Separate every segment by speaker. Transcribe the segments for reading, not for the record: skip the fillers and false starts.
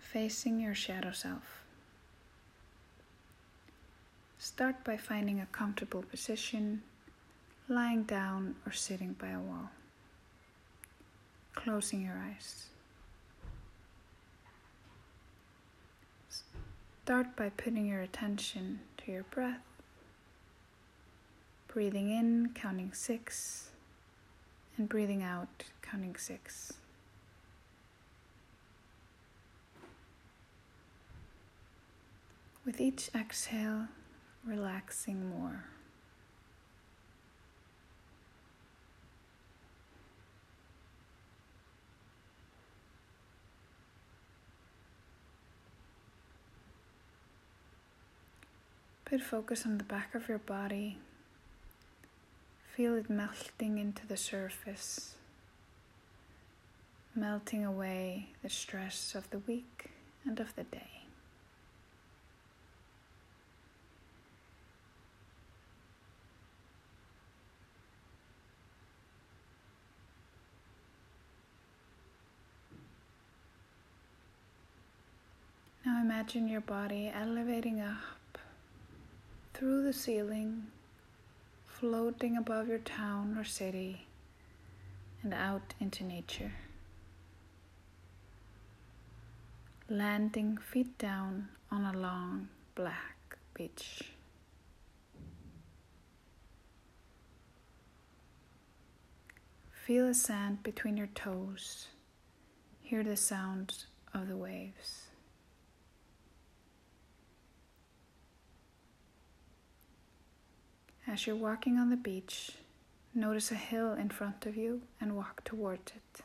Speaker 1: facing your shadow self. Start by finding a comfortable position, lying down or sitting by a wall. Closing your eyes. Start by putting your attention to your breath. Breathing in, counting 6, and breathing out, counting 6. With each exhale, relaxing more. Put focus on the back of your body. Feel it melting into the surface, melting away the stress of the week and of the day. Now imagine your body elevating up through the ceiling, floating above your town or city and out into nature. Landing feet down on a long black beach. Feel the sand between your toes. Hear the sound of the waves. As you're walking on the beach, notice a hill in front of you and walk towards it.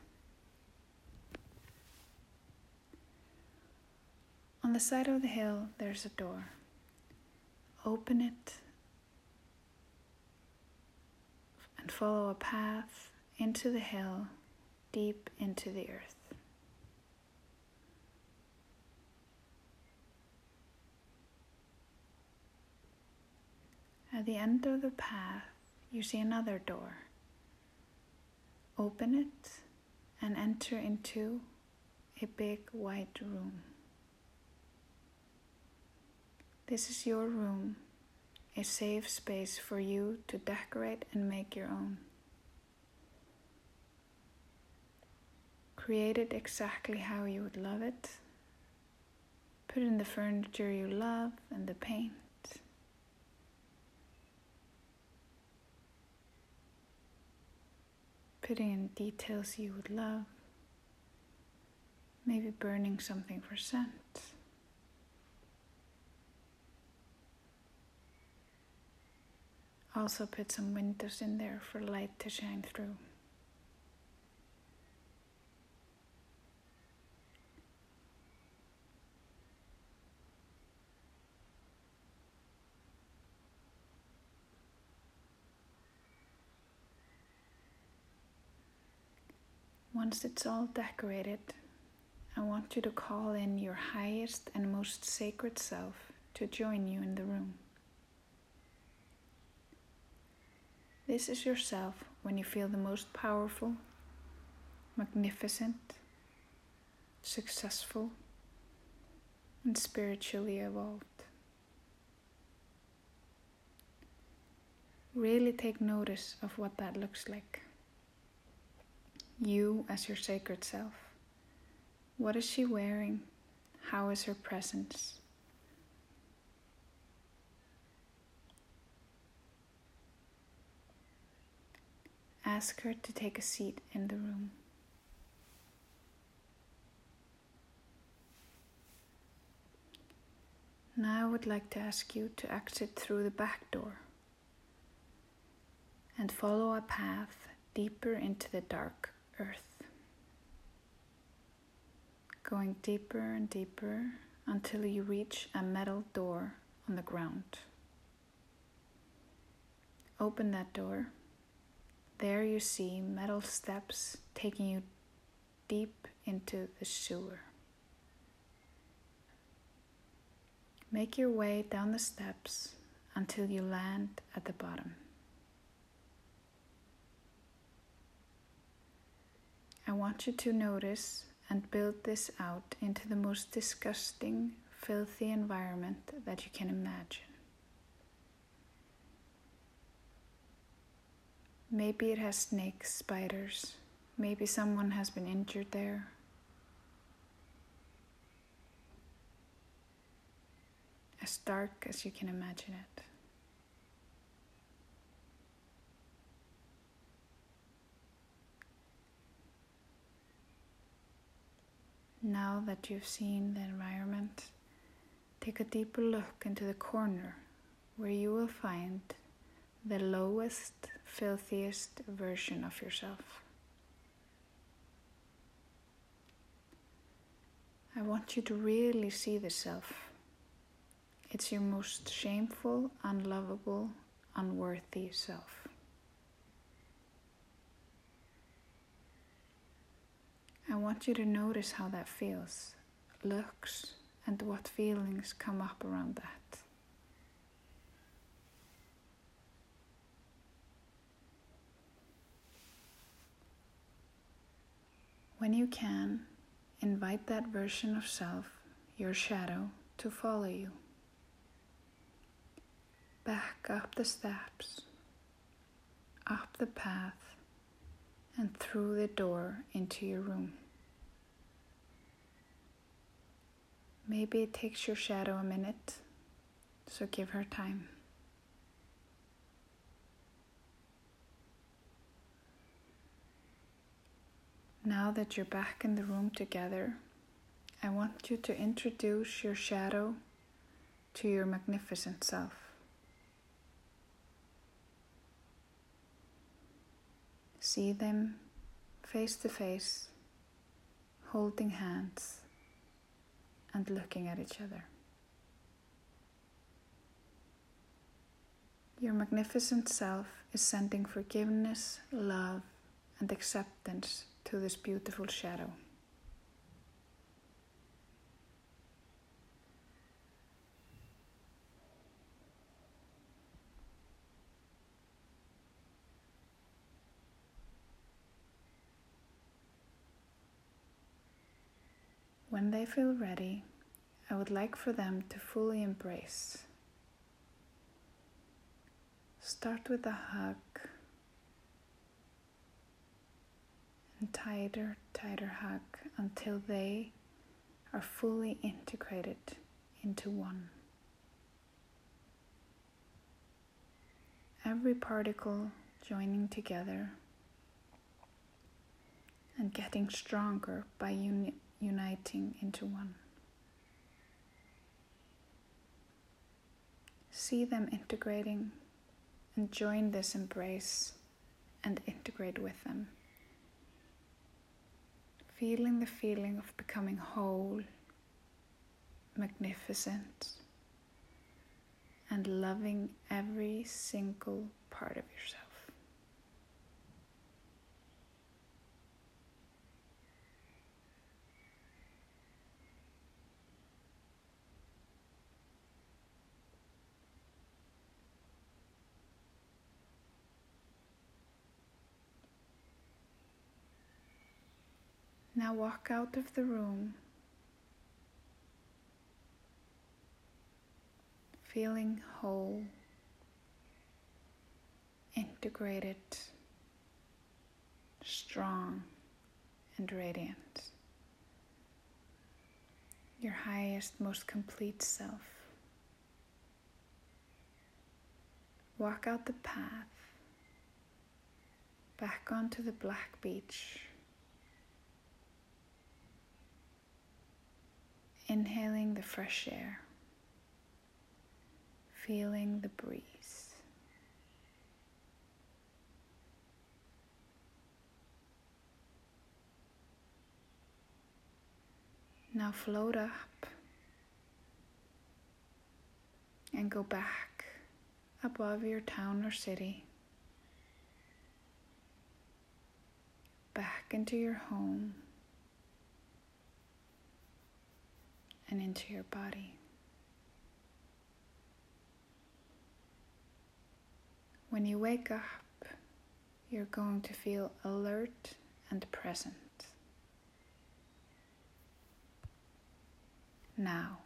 Speaker 1: On the side of the hill, there's a door. Open it and follow a path into the hill, deep into the earth. At the end of the path, you see another door. Open it and enter into a big white room. This is your room, a safe space for you to decorate and make your own. Create it exactly how you would love it. Put in the furniture you love and the paint. Putting in details you would love. Maybe burning something for scent. Also put some windows in there for light to shine through. Once it's all decorated, I want you to call in your highest and most sacred self to join you in the room. This is yourself when you feel the most powerful, magnificent, successful, and spiritually evolved. Really take notice of what that looks like. You as your sacred self. What is she wearing? How is her presence? Ask her to take a seat in the room. Now I would like to ask you to exit through the back door and follow a path deeper into the dark earth. Going deeper and deeper until you reach a metal door on the ground. Open that door. There you see metal steps taking you deep into the sewer. Make your way down the steps until you land at the bottom. I want you to notice and build this out into the most disgusting, filthy environment that you can imagine. Maybe it has snakes, spiders. Maybe someone has been injured there. As dark as you can imagine it. Now that you've seen the environment, take a deeper look into the corner where you will find the lowest, filthiest version of yourself. I want you to really see the self. It's your most shameful, unlovable, unworthy self. I want you to notice how that feels, looks, and what feelings come up around that. When you can, invite that version of self, your shadow, to follow you. Back up the steps, up the path, and through the door into your room. Maybe it takes your shadow a minute, so give her time. Now that you're back in the room together, I want you to introduce your shadow to your magnificent self. See them face to face, holding hands and looking at each other. Your magnificent self is sending forgiveness, love, and acceptance to this beautiful shadow. When they feel ready, I would like for them to fully embrace. Start with a hug, and tighter hug until they are fully integrated into one. Every particle joining together and getting stronger by uniting into one. See them integrating and join this embrace and integrate with them. Feeling the feeling of becoming whole, magnificent, and loving every single part of yourself. Now walk out of the room, feeling whole, integrated, strong, and radiant. Your highest, most complete self. Walk out the path, back onto the black beach. Inhaling the fresh air, feeling the breeze. Now float up and go back above your town or city, back into your home and into your body. When you wake up, you're going to feel alert and present. now.